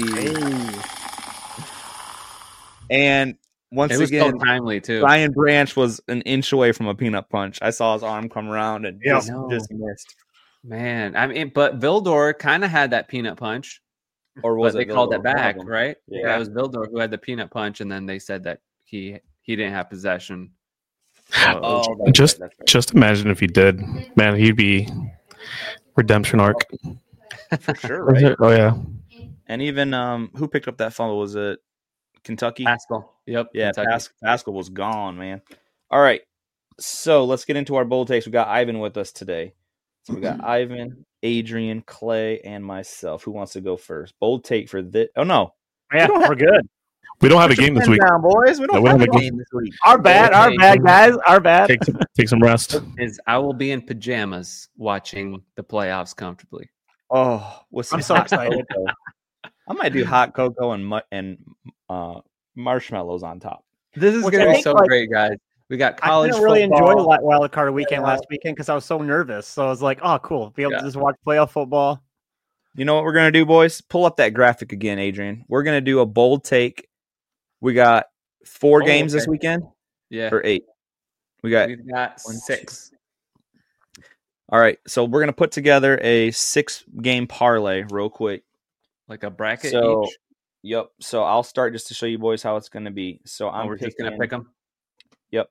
And once It was again, so timely too. Ryan Branch was an inch away from a peanut punch. I saw his arm come around and Yeah. just, No. just missed. Man, I mean, but Vildor kind of had that peanut punch, Or was but it they called Vildor? it back, One of them. right? Yeah. it was Vildor who had the peanut punch, and then they said that he he didn't have possession. So, Oh, that's Just- right, that's right. Just imagine if he did. Man, he'd be redemption arc. For sure, right? Oh yeah. And even um, who picked up that fumble? Was it Kentucky? Pascal. Yep. Yeah, Kentucky. Pas- Pascal was gone, man. All right, so let's get into our bold takes. We got Ivan with us today. So we got Ivan, Adrian, Clay, and myself. Who wants to go first? Bold take for this. Oh no, Yeah, we're good. We don't have a game this week. Down, boys. We No, don't we have a don't have a game this week. Our bad. Our bad, guys. Our bad. Take some, take some rest. Is I will be in pajamas watching the playoffs comfortably. Oh, what's I'm so excited. I might do hot cocoa and mu- and uh, marshmallows on top. This is Which gonna I be think, so like, great, guys. We got I college didn't really football. enjoy Wi- Wild Card Weekend last weekend because I was so nervous. So I was like, "Oh, cool! Be able Yeah. to just watch playoff football." You know what we're gonna do, boys? Pull up that graphic again, Adrian. We're gonna do a bold take. We got four Oh, games this okay. weekend Yeah, or eight. We got we've got one, six. all right. So we're gonna put together a six game parlay real quick. Like a bracket So, each. yep. So I'll start just to show you boys how it's gonna be. So Oh, I'm we're just gonna picking- pick them. Yep.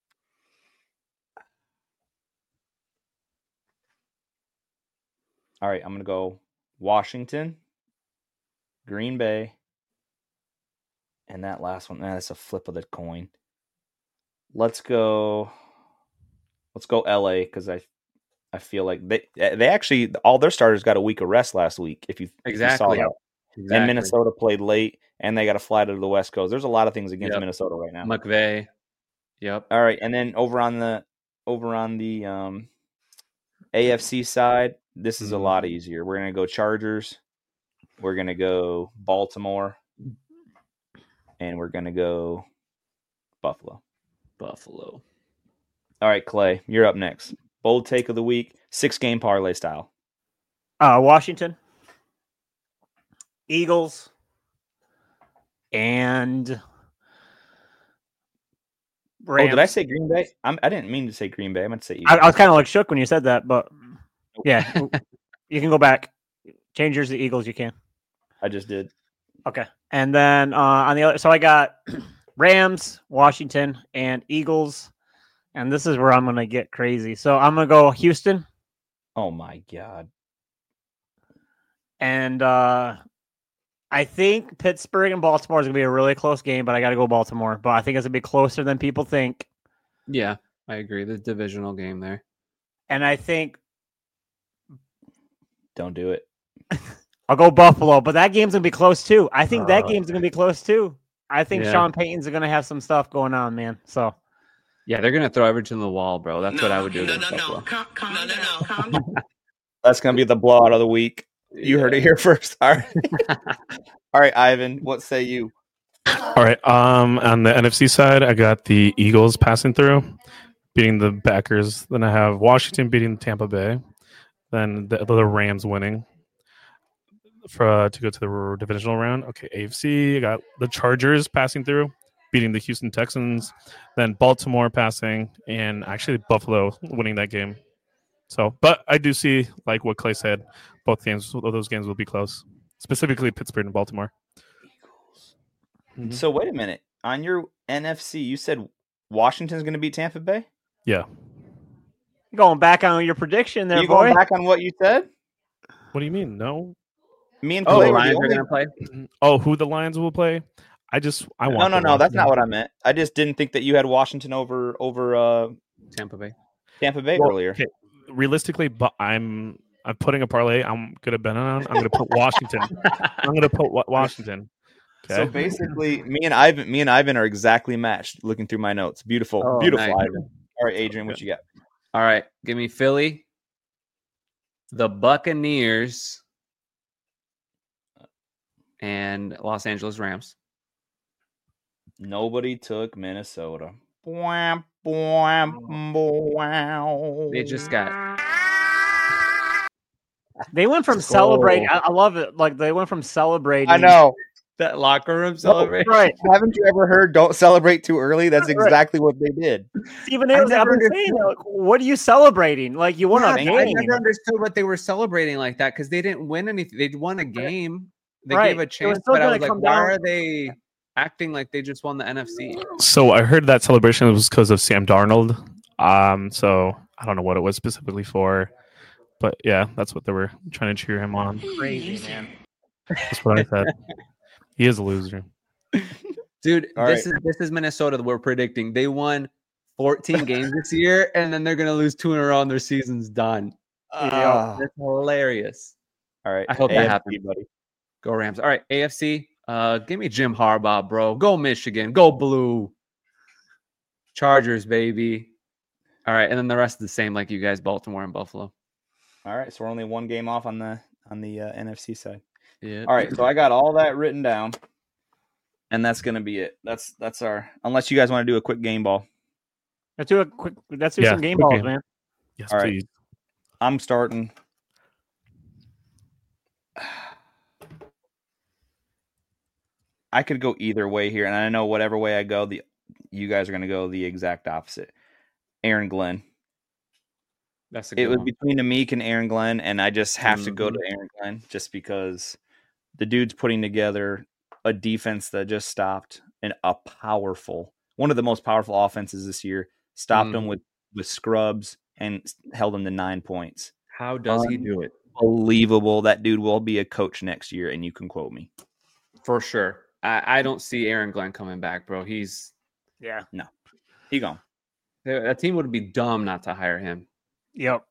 All right, I'm gonna go Washington, Green Bay, and that last one. Man, that's a flip of the coin. Let's go. Let's go L A because I, I feel like they they actually all their starters got a week of rest last week. If you if you saw Exactly. that. Exactly. And Minnesota played late, and they got to fly to the West Coast. There's a lot of things against Yep. Minnesota right now. McVay. Yep. All right, and then over on the over on the um, A F C side, this is a Mhm. lot easier. We're gonna go Chargers, we're gonna go Baltimore, and we're gonna go Buffalo. Buffalo. All right, Clay, you're up next. Bold take of the week, six game parlay style. Uh, Washington, Eagles, and Rams. Oh, did I say Green Bay? I'm, I didn't mean to say Green Bay. I meant to say I, Eagles. I was kind of like shook when you said that, but yeah, you can go back. Change yours to Eagles. You can. I just did. Okay, and then uh, on the other, so I got Rams, Washington, and Eagles, and this is where I'm gonna get crazy. So I'm gonna go Houston, Oh my god. and uh, I think Pittsburgh and Baltimore is gonna be a really close game, but I got to go Baltimore. But I think it's gonna be closer than people think, Yeah, I agree. The divisional game there. and I think Don't do it. I'll go Buffalo. But that game's gonna be close too. I think that Uh, game's gonna be close too. I think Yeah. Sean Payton's gonna have some stuff going on, man. So Yeah, they're gonna throw everything to the wall, bro. That's what I would do. No, against no, no. Buffalo. Calm, calm down. Calm down. That's gonna be the blowout of the week. You heard it here first. All right. All right, Ivan. What say you? All right. Um, on the N F C side, I got the Eagles passing through. beating the Packers. Then I have Washington beating Tampa Bay. Then the, the Rams winning for uh, to go to the divisional round. Okay, A F C. I got the Chargers passing through, beating the Houston Texans. Then Baltimore passing, and actually Buffalo winning that game. So, but I do see, like what Clay said, both games, those games will be close. Specifically, Pittsburgh and Baltimore. Mm-hmm. So wait a minute. On your N F C, you said Washington's going to beat Tampa Bay? Yeah. Going back on your prediction there, Are you boy. going back on what you said? What do you mean? No. Me and Oh, Clay the were Lions the are only... going to play? Oh, who the Lions will play? I just I want. No, no, no. That's not what I meant. I just didn't think that you had Washington over over uh, Tampa Bay. Tampa Bay well, earlier. Okay. Realistically, but I'm I'm putting a parlay. I'm gonna bet on. I'm gonna put Washington. I'm gonna put Washington. Okay. So basically, me and Ivan, me and Ivan are exactly matched. Looking through my notes, beautiful, Oh, beautiful, nice. Ivan. All right, Adrian, what you got? All right, give me Philly, the Buccaneers, and Los Angeles Rams. Nobody took Minnesota. Bwam, bwam, bwam. They just got. They went from celebrating. I, I love it. Like they went from celebrating. I know. That locker room celebration. Right. Haven't you ever heard "Don't celebrate too early"? That's Right. exactly what they did. Stephen I A. was never I've been saying, like, what are you celebrating? Like you won Yeah, a game. I never understood what they were celebrating like that because they didn't win anything. They won a game. They Right. gave a It was chance, still but I gonna was like, come why down- are they acting like they just won the N F C? So I heard that celebration was because of Sam Darnold. Um, so I don't know what it was specifically for, but yeah, that's what they were trying to cheer him on. Crazy, man. That's what I said. He is a loser. Dude, All this right. is this is Minnesota that we're predicting. They won fourteen games this year, and then they're gonna lose two in a row and their season's done. Ah. That's hilarious. All right, I hope that A F C, happens. buddy. Go Rams. All right, A F C. Uh, give me Jim Harbaugh, bro. Go Michigan. Go Blue. Chargers, baby. All right, and then the rest is the same, like you guys, Baltimore and Buffalo. All right, so we're only one game off on the on the uh, N F C side. Yeah. All right, so I got all that written down, and that's gonna be it. That's that's our. Unless you guys want to do a quick game ball, Let's do a quick. Let's do Yeah, some game quick balls, game. man. Yes, All right. please. I'm starting. I could go either way here, and I know whatever way I go, the you guys are gonna go the exact opposite. Aaron Glenn. That's a good It was one. between Amik and Aaron Glenn, and I just have to go Mhm. to Aaron Glenn just because the dude's putting together a defense that just stopped and a powerful, one of the most powerful offenses this year. Stopped them Mhm. with with scrubs and s- held them to nine points. How does he do it? Unbelievable! That dude will be a coach next year, and you can quote me. For sure. I, I don't see Aaron Glenn coming back, bro. He's Yeah. He gone. that team would be dumb not to hire him. Yep.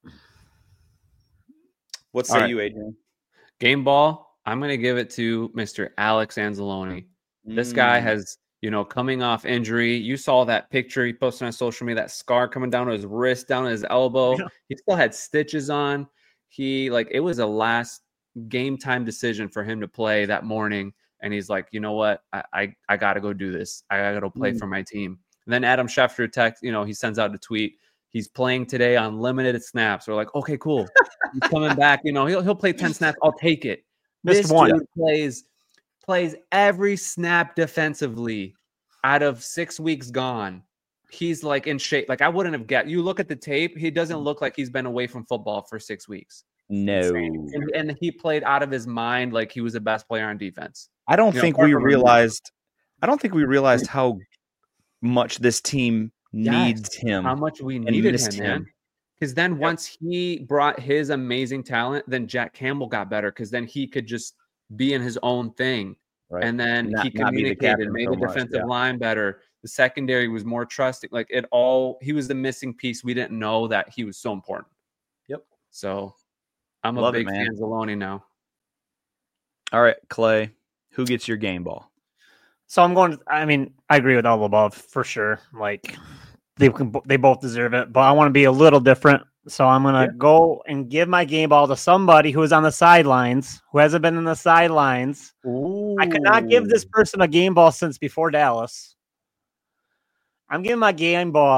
What All say right. you, Adrian? Game ball. I'm gonna give it to Mister Alex Anzalone. This guy Mm, has, you know, coming off injury. You saw that picture he posted on social media, that scar coming down to his wrist, down to his elbow. Yeah. He still had stitches on. He like it was a last game time decision for him to play that morning. And he's like, you know what? I I, I gotta go do this. I gotta go play Mm. for my team. And then Adam Schefter text, you know, he sends out a tweet. He's playing today on limited snaps. We're like, okay, cool. He's coming back. You know, he'll he'll play ten snaps. I'll take it. Missed This one. dude plays plays every snap defensively out of six weeks gone. He's like in shape. Like I wouldn't have get you look at the tape, he doesn't look like he's been away from football for six weeks. no, And, and he played out of his mind like he was the best player on defense. I don't You know, think apart we from him. realized. I don't think we realized how much this team Yes. needs him. How much we and needed missed him, man. him. Because then once he brought his amazing talent, then Jack Campbell got better because then he could just be in his own thing. Right. And then Not- he not be the communicated, captain made so the much, defensive yeah. line better. The secondary was more trusting. Like it all, he was the missing piece. We didn't know that he was so important. Yep. So I'm a Love it, big man. fan of Zalone now. All right, Clay, who gets your game ball? So I'm going. I mean, I agree with all the above for sure. Like they can, bo- they both deserve it, but I want to be a little different. So I'm gonna Yeah. go and give my game ball to somebody who is on the sidelines, who hasn't been in the sidelines. I could not give this person a game ball since before Dallas. I'm giving my game ball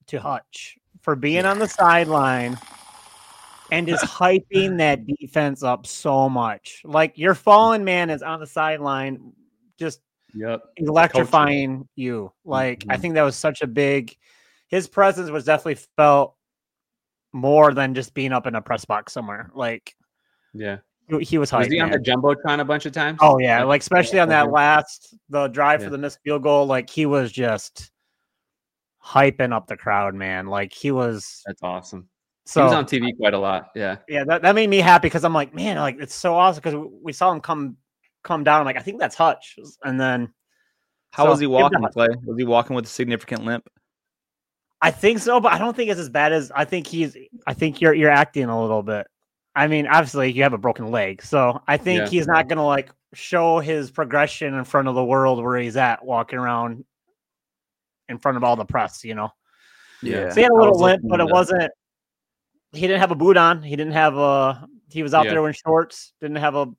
to Hutch for being on the sideline and just hyping that defense up so much. Like your fallen man is on the sideline, just Yep. electrifying Coaching. you. Like mm-hmm. I think that was such a big. His presence was definitely felt more than just being up in a press box somewhere. Like, yeah, he, he was hyped. Was he man. on the jumbotron a bunch of times? Oh yeah, like especially on that last the drive yeah. for the missed field goal. Like he was just hyping up the crowd, man. Like he was. That's awesome. So, he was on T V quite a lot. Yeah. Yeah, that, that made me happy because I'm like, man, like it's so awesome because we saw him come come down. I'm like, I think that's Hutch. And then how so, was he walking, Clay? Was he walking with a significant limp? I think so, but I don't think it's as bad as I think he's I think you're you're acting a little bit. I mean, obviously you have a broken leg. So I think yeah. he's not gonna like show his progression in front of the world where he's at walking around in front of all the press, you know. Yeah. So he had a little limp, but it wasn't he didn't have a boot on. He didn't have a. He was out yeah. there in shorts. Didn't have a.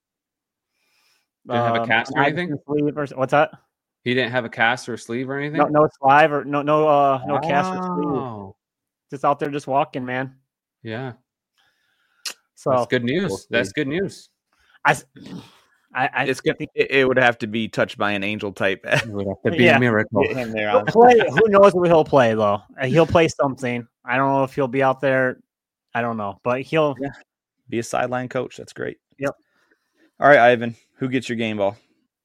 Didn't um, have a cast or anything. Sleeve or, what's that? He didn't have a cast or sleeve or anything. No, no sleeve or no, no, uh, no oh. cast or sleeve. Just out there, just walking, man. Yeah. So that's good news. That's good news. I. I, I it's gonna, think it would have to be touched by an angel type. It would have to be yeah. a miracle. He'll play, who knows what he'll play though? He'll play something. I don't know if he'll be out there. I don't know, but he'll yeah. be a sideline coach. That's great. Yep. All right, Ivan, who gets your game ball?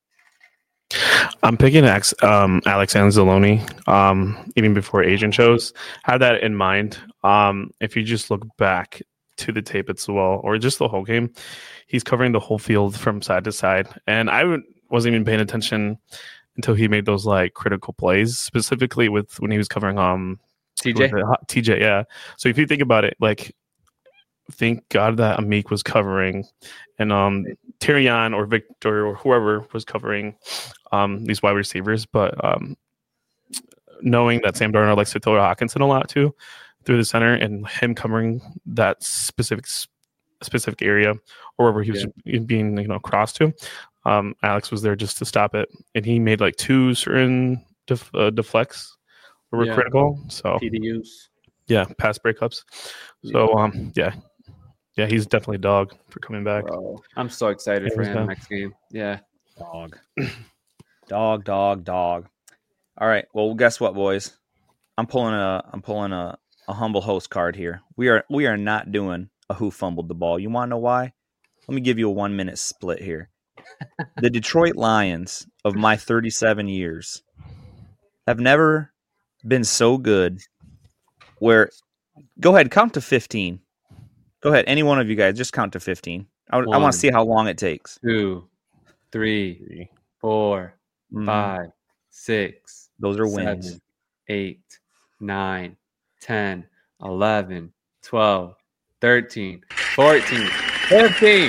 I'm picking Alex, um, Alex Anzalone. Um, even before Agent shows, had that in mind. Um, if you just look back to the tape as well, or just the whole game, he's covering the whole field from side to side. And I wasn't even paying attention until he made those like critical plays, specifically with when he was covering um T J. T J, yeah. So if you think about it, like, thank God that Amik was covering, and um Tyrion or Victor or whoever was covering um these wide receivers. But um knowing that Sam Darnold likes to throw to Hawkinson a lot too, through the center, and him covering that specific specific area or wherever he was yeah. being, you know, crossed to. Um, Alex was there just to stop it, and he made like two certain def, uh, deflects that were yeah. critical. So P D Us, yeah, pass breakups. So yeah. um, yeah, yeah, he's definitely a dog for coming back. Bro, I'm so excited yeah, for him done. next game. Yeah, dog, dog, dog, dog. All right, well, guess what, boys? I'm pulling a, I'm pulling a. a humble host card here. We are we are not doing a who fumbled the ball. You want to know why? Let me give you a one minute split here. The Detroit Lions of my thirty-seven years have never been so good. Where, go ahead, count to fifteen. Go ahead, any one of you guys, just count to fifteen. I, I want to see how long it takes. Two, three, four, mm. five, six. Those are wins. Seven, eight, nine. ten, eleven, twelve, thirteen, fourteen, fifteen.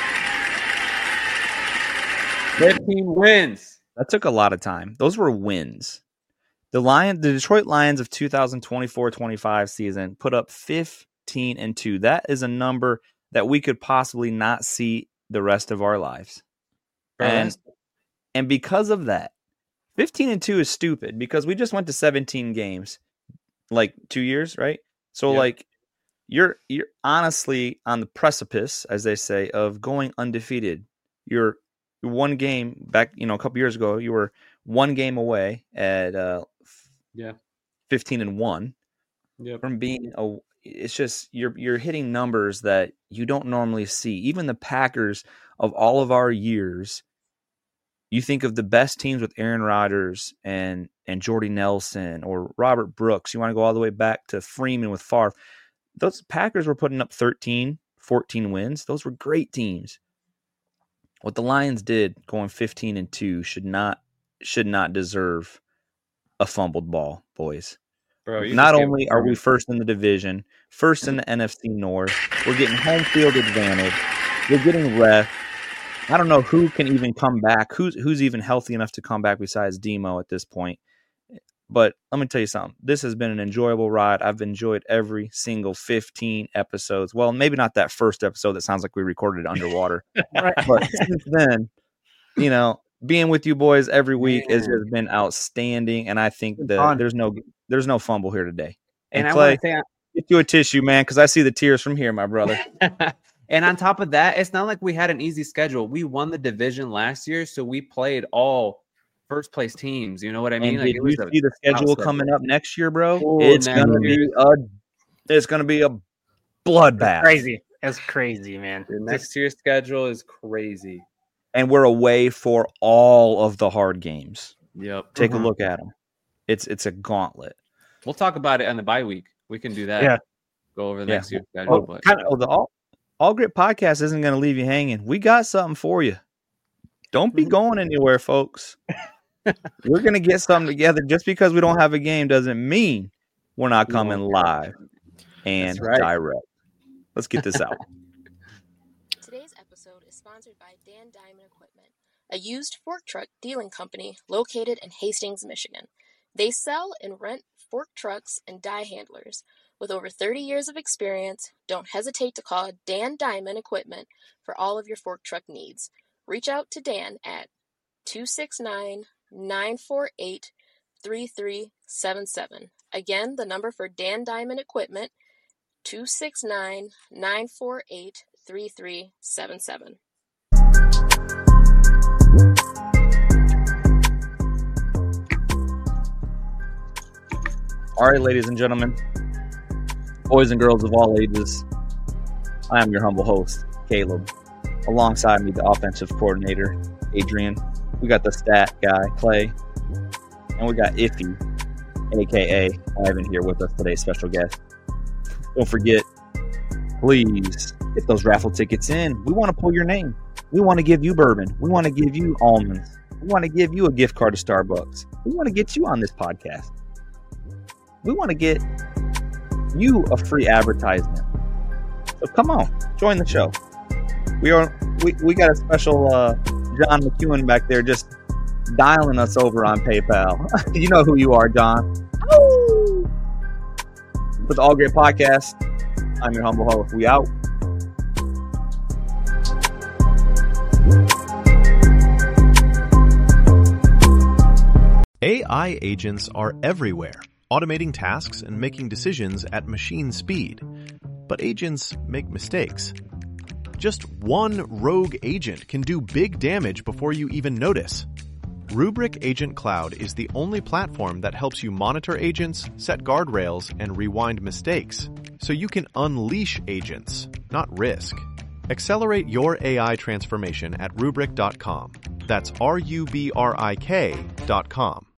fifteen wins. That took a lot of time. Those were wins. The Lion, the Detroit Lions of two thousand twenty-four twenty-five season put up fifteen and two. That is a number that we could possibly not see the rest of our lives. And, and because of that, fifteen and two is stupid because we just went to seventeen games. Like two years, right? So yeah. like you're you're honestly on the precipice, as they say, of going undefeated. You're one game back, you know, a couple years ago, you were one game away at uh yeah fifteen and one yep. from being a. It's just you're you're hitting numbers that you don't normally see. Even the Packers of all of our years. You think of the best teams with Aaron Rodgers and and Jordy Nelson or Robert Brooks. You want to go all the way back to Freeman with Favre. Those Packers were putting up thirteen, fourteen wins. Those were great teams. What the Lions did going fifteen and two should not should not deserve a fumbled ball, boys. Bro, not only are we first in the division, first in the N F C North, we're getting home field advantage. We're getting ref. I don't know who can even come back. Who's who's even healthy enough to come back besides Demo at this point. But let me tell you something. This has been an enjoyable ride. I've enjoyed every single fifteen episodes. Well, maybe not that first episode that sounds like we recorded it underwater. Right. But since then, you know, being with you boys every week has just been outstanding. And I think that there's no there's no fumble here today. And, And I Clay, want to say, get you a tissue, man, because I see the tears from here, my brother. and on top of that, it's not like we had an easy schedule. We won the division last year, so we played all first place teams. You know what I mean? And Like did it was you a see the schedule outside. coming up next year, bro? Ooh, it's next gonna be year. a it's gonna be a bloodbath. Crazy. It's crazy, man. The next year's schedule is crazy. And we're away for all of the hard games. Yep. Take Mhm. a look at them. It's it's a gauntlet. We'll talk about it on the bye week. We can do that. Yeah. Go over the Yeah. next year's schedule. Oh, but kind of, oh, the all, all Grit podcast isn't going to leave you hanging. We got something for you. Don't be going anywhere, folks. We're going to get something together. Just because we don't have a game doesn't mean we're not coming live and That's right. direct. Let's get this out. Today's episode is sponsored by Dan Diamond Equipment, a used fork truck dealing company located in Hastings, Michigan. They sell and rent fork trucks and die handlers. With over thirty years of experience, don't hesitate to call Dan Diamond Equipment for all of your fork truck needs. Reach out to Dan at two six nine, nine four eight, three three seven seven. Again, the number for Dan Diamond Equipment, two six nine, nine four eight, three three seven seven. All right, ladies and gentlemen, boys and girls of all ages, I am your humble host, Caleb. Alongside me, the offensive coordinator, Adrian. We got the stat guy, Clay. And we got Iffy, a k a. Ivan, here with us today, special guest. Don't forget, please get those raffle tickets in. We want to pull your name. We want to give you bourbon. We want to give you almonds. We want to give you a gift card to Starbucks. We want to get you on this podcast. We want to get you a free advertisement. So come on, join the show. We are we, we got a special uh, John McEwen back there just dialing us over on PayPal. You know who you are, John. With the All Great Podcast, I'm your humble host. We out. A I agents are everywhere, automating tasks and making decisions at machine speed. But agents make mistakes. Just one rogue agent can do big damage before you even notice. Rubrik Agent Cloud is the only platform that helps you monitor agents, set guardrails, and rewind mistakes, so you can unleash agents, not risk. Accelerate your A I transformation at rubrik dot com. That's R U B R I K dot com.